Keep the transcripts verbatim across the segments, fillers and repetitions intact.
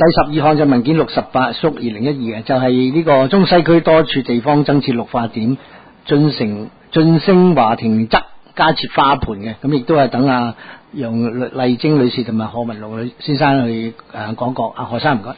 第十二項就文件六十八縮二零一二嘅，就係、是、呢個中西區多處地方增設綠化點，進城晉升華庭側加設花盆嘅，咁亦都係等阿楊麗晶女士同埋何文龍女先生去誒講講。阿何生唔該。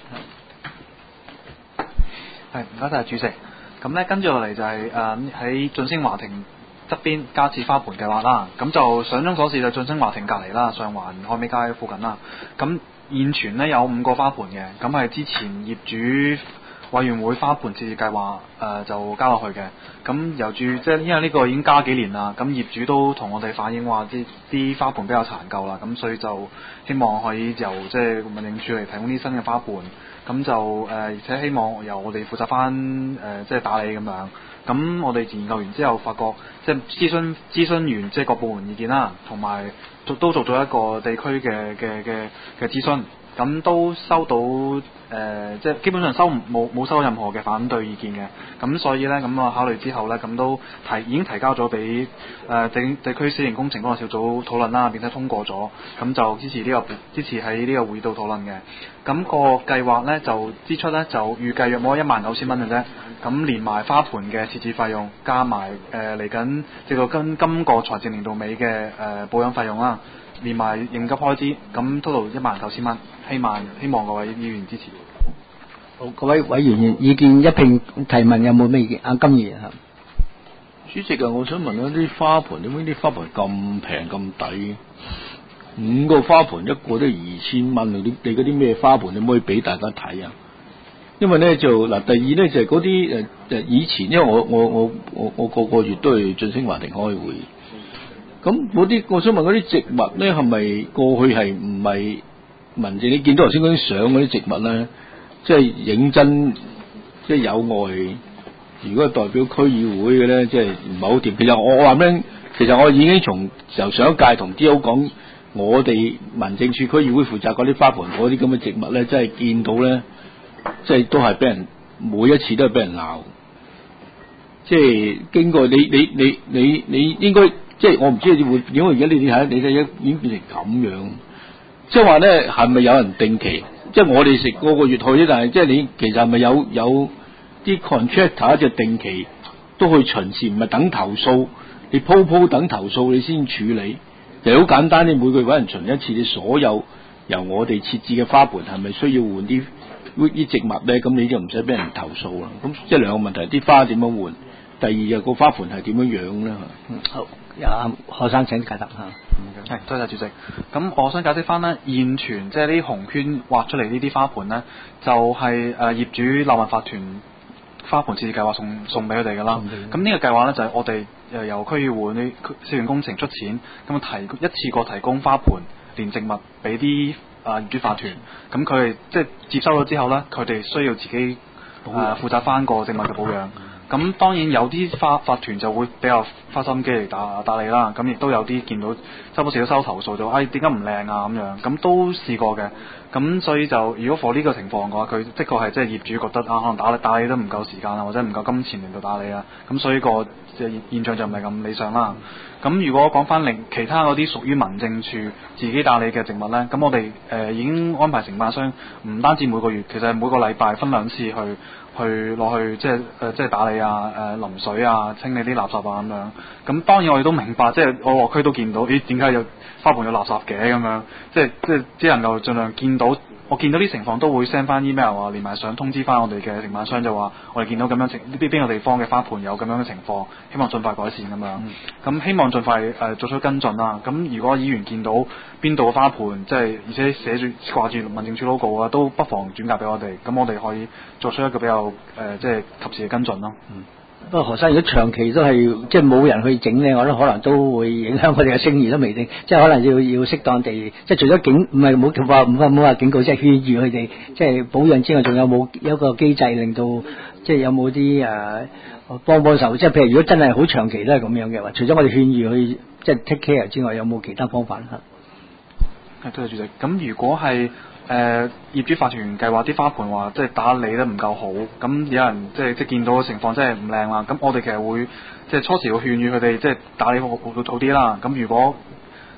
係唔該晒主席。咁咧跟住落嚟就係誒喺晉升華庭側邊加設花盆計劃啦。咁就上中所示就晉升華庭隔離啦，上環海味街附近啦。咁現存咧有五個花盆嘅，咁係之前業主委員會花盆設置計劃誒、呃、就加落去嘅。咁由住即係因為呢個已經加幾年啦，咁業主都同我哋反映話啲啲花盆比較殘舊啦，咁所以就希望可以由即係民政處嚟提供啲新嘅花盆。咁就誒、呃，而且希望由我哋負責翻誒、呃，即係打理咁樣。咁我哋研究完之後，發覺即係諮詢諮詢完即係各部門意見啦，同埋都都做咗一個地區嘅嘅嘅嘅諮詢。咁都收到誒、呃，即係基本上收冇冇收到任何嘅反對意見嘅。咁所以咧，咁我考慮之後咧，咁都提已經提交咗俾誒地地區小型工程嗰個小組討論啦，並且通過咗。咁就支持呢、這個支持喺呢個會度討論嘅。咁、那個計劃咧就支出咧就預計約摸一萬九千蚊嘅啫。咁連埋花盆嘅設置費用，加埋誒嚟緊直到跟今個財政年度尾嘅誒、呃、保養費用啦，連埋應急開支，咁 total 一萬九千蚊。希望希望各位議員支持。 好，各位委員意見一併提問，有冇咩意見？阿金議員嚇。 主席啊，我想問下啲花盆點解啲花盆咁平咁抵？五個花盆一個都二千蚊啊！你你嗰啲咩花盆，你可唔可以俾大家睇啊？因為咧就嗱，第二咧就係嗰啲誒誒以前，因為我我我我我個個月都去晉升華庭開會，咁嗰啲我想問嗰啲植物咧係咪過去係唔係？文靜，你見到頭先嗰啲相嗰啲植物咧，即係認真，即係有愛。如果係代表區議會嘅咧，即係唔係好掂。其實我我話咩？其實我已經從由上一屆同 D O 講，我哋民政處區議會負責嗰啲花盆嗰啲咁嘅植物咧，真係見到咧，即係都係俾人每一次都係俾人鬧。即係經過你你你你你應該即係我唔知你會，因為而家你睇下你睇一已經變成咁樣。即係話咧，係咪有人定期？即係我哋食個個月去啫，但係即係你其實係咪有有啲 contractor 就定期都去巡視，唔係等投訴，你鋪鋪等投訴你先處理。就好簡單，你每個月搵人巡一次，你所有由我哋設置嘅花盆係咪需要換啲啲植物咧？咁你就唔使俾人投訴啦。咁即係兩個問題：啲花點樣換？第二就個花盆係點樣樣咧？ 嗯，好，阿何生請解答嚇。 係，多謝主席。咁我想解釋翻呢，現存即係啲紅圈畫出嚟呢啲花盆呢，就係、是、誒、呃、業主立案法團花盆設置計劃送送俾佢哋㗎啦。咁呢個計劃呢，就係、是、我哋誒由區議會啲小型工程出錢，咁提一次過提供花盆連植物俾啲誒業主法團。咁佢哋即係接收咗之後呢，佢哋需要自己誒、呃、負責翻個植物嘅保養。咁當然有啲花法團就會比較花心機嚟打打理啦，咁亦都有啲見到周不時都收投訴，就話誒點解唔靚啊咁樣，咁都試過嘅。咁所以就如果 for 呢個情況嘅話，佢的確係即係業主覺得啊，可能打理打理都唔夠時間啊，或者唔夠金錢嚟到打理啊，咁所以個即係現象就唔係咁理想啦。咁如果講翻另其他嗰啲屬於民政處自己打理嘅植物呢，咁我哋誒、呃、已經安排承辦商唔單止每個月，其實係每個禮拜分兩次去去落去即係誒、呃、即係打理啊、誒、呃、淋水啊、清理啲垃圾啊咁樣。咁當然我哋都明白，即係我落區都見到，咦點解有花盆有垃圾嘅咁樣？即係即係只能夠盡量見到。我見到啲情況都會 send 翻 email 啊，連埋相通知翻我哋嘅承辦商，就話我哋見到咁樣情呢邊邊個地方嘅花盆有咁樣嘅情況，希望盡快改善咁樣。咁、嗯、希望盡快誒、呃、做出跟進啦。咁如果議員見到邊度嘅花盆，即係而且寫住掛住民政處 logo 啊，都不妨轉達俾我哋，咁我哋可以作出一個比較誒、呃、即係及時嘅跟進咯。嗯。 不過何生，如果長期都係即係冇人去整咧，我覺得可能都會影響我哋嘅聲譽都未定。即係可能要要適當地，即係除咗警唔係冇話唔好話警告，即係勸喻佢哋即係保養之外，仲有冇一個機制令到即係有冇啲誒幫幫手？即係譬如如果真係好長期都係咁樣嘅話，除咗我哋勸喻去即係 take care 之外，有冇其他方法咧？ 係，多謝主席。咁如果係誒、呃、業主法團計劃啲花盆話，即係打理得唔夠好，咁有人即係即係見到嘅情況真係唔靚啦，咁我哋其實會即係初時會勸喻佢哋即係打理好好好啲啦。咁如果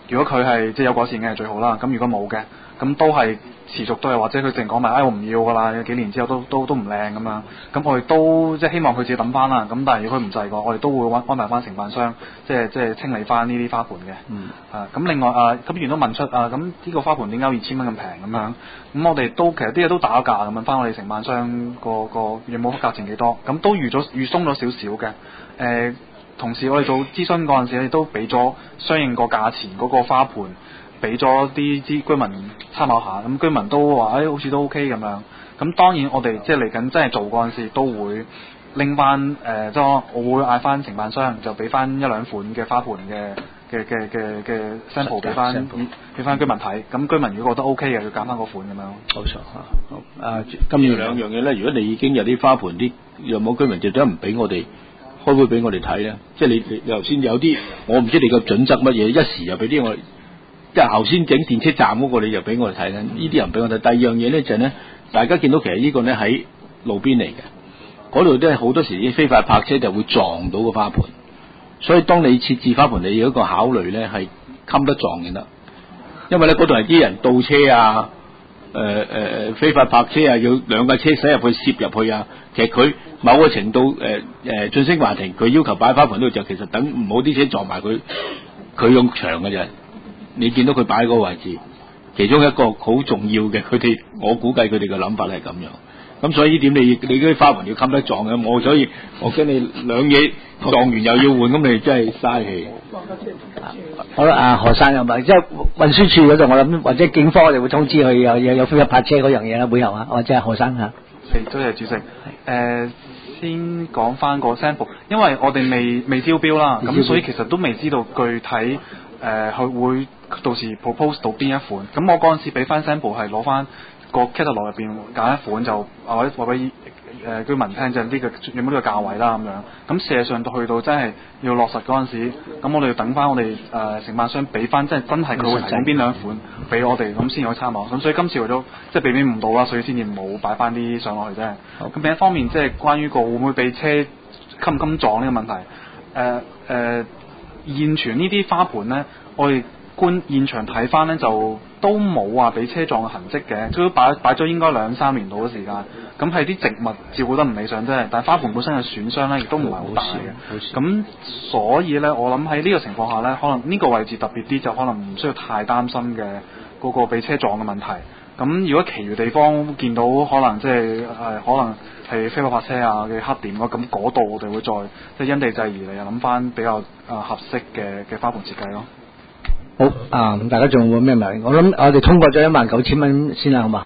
如果佢係即係有改善嘅係最好啦。咁如果冇嘅，咁都係持續都係或者佢淨講埋，唉、哎、我唔要㗎啦，幾年之後都都都唔靚咁樣。咁我哋都即係希望佢自己抌翻啦。咁但係如果佢唔制嘅，我哋都會安排翻承辦商，即係即係清理翻呢啲花盆嘅。 嗯。 啊，咁另外啊，咁議員都問出啊，咁呢個花盆點解二千蚊咁平咁樣？咁我哋都其實啲嘢都打價咁問翻我哋承辦商個個有冇價錢幾多？咁都預咗預鬆咗少少嘅。誒、呃，同時我哋做諮詢嗰陣時，亦都俾咗相應個價錢嗰個花盆。俾咗啲啲居民參考下，咁居民都話，誒、哎、好似都 OK 咁樣。咁當然我哋即係嚟緊真係做嗰陣時，都會拎翻誒，即係我會嗌翻承辦商，就俾翻一兩款嘅花盆嘅嘅嘅嘅嘅 sample 俾翻俾翻居民睇。咁居民如果覺得 OK 嘅，要揀翻嗰款咁樣。 冇錯嚇。好啊，今年兩樣嘢咧，如果你已經有啲花盆啲，有冇居民就點解唔俾我哋開會俾我哋睇咧？即係你你頭先有啲，我唔知你個準則乜嘢，一時又俾啲我。即係頭先整電車站嗰個，你就俾我哋睇緊，呢啲人俾我睇。第二樣嘢咧就係、是、咧，大家見到其實呢個咧喺路邊嚟嘅，嗰度都係好多時啲非法泊車就會撞到個花盆，所以當你設置花盆，你有一個考慮咧係冚得撞嘅得，因為咧嗰度係啲人倒車啊，誒、呃、誒、呃、非法泊車啊，要兩架車駛入去攝入去啊，其實佢某個程度誒誒晉升華庭，佢要求擺花盆度就其實等唔好啲車撞埋佢，佢用牆嘅啫。你見到佢擺喺嗰個位置，其中一個好重要嘅，佢哋我估計佢哋嘅諗法係咁樣。咁所以呢點你你嗰啲花盆要冚得撞嘅，我所以我驚你兩嘢撞完又要換，咁你真係嘥氣。 好啦，阿何生又咪即係運輸處嗰度，我諗或者警方我哋會通知佢有有有非法泊車嗰樣嘢啦，會有啊，或者係何生嚇。 係，多謝主席。誒、呃，先講翻個 sample， 因為我哋未未招標啦，咁所以其實都未知道具體誒佢、呃、會到時 propose 到邊一款。咁我嗰陣時俾翻 sample 係攞翻個 catalog 入邊揀一款，就或者話俾誒居民聽，就呢、這個有冇呢個價位啦咁樣。咁事實上到去到真係要落實嗰陣時，咁我哋要等翻我哋誒、呃、承辦商俾翻，即係真係佢會提供邊兩款俾我哋，咁先可以參考。咁所以今次為咗即係避免誤導啦，所以先至冇擺翻啲上落去啫。咁另一方面，即係關於個會唔會俾車襟唔襟撞呢個問題，誒、呃、誒、呃、現存呢啲花盆咧，我哋觀現場睇翻咧就都冇話俾車撞嘅痕跡嘅，都擺擺咗應該兩三年到嘅時間。咁係啲植物照顧得唔理想啫，但係花盆本身嘅損傷咧亦都唔係好大嘅。咁所以咧，我諗喺呢個情況下咧，可能呢個位置特別啲，就可能唔需要太擔心嘅嗰個俾車撞嘅問題。咁如果其餘地方見到可能即係誒可能係非法泊車啊嘅黑點咯，咁嗰度我哋會再即係因地制宜嚟諗翻比較誒合適嘅嘅花盆設計咯。 好啊，咁大家仲有冇咩問題？我諗我哋通過咗一萬九千蚊先啦，好嘛？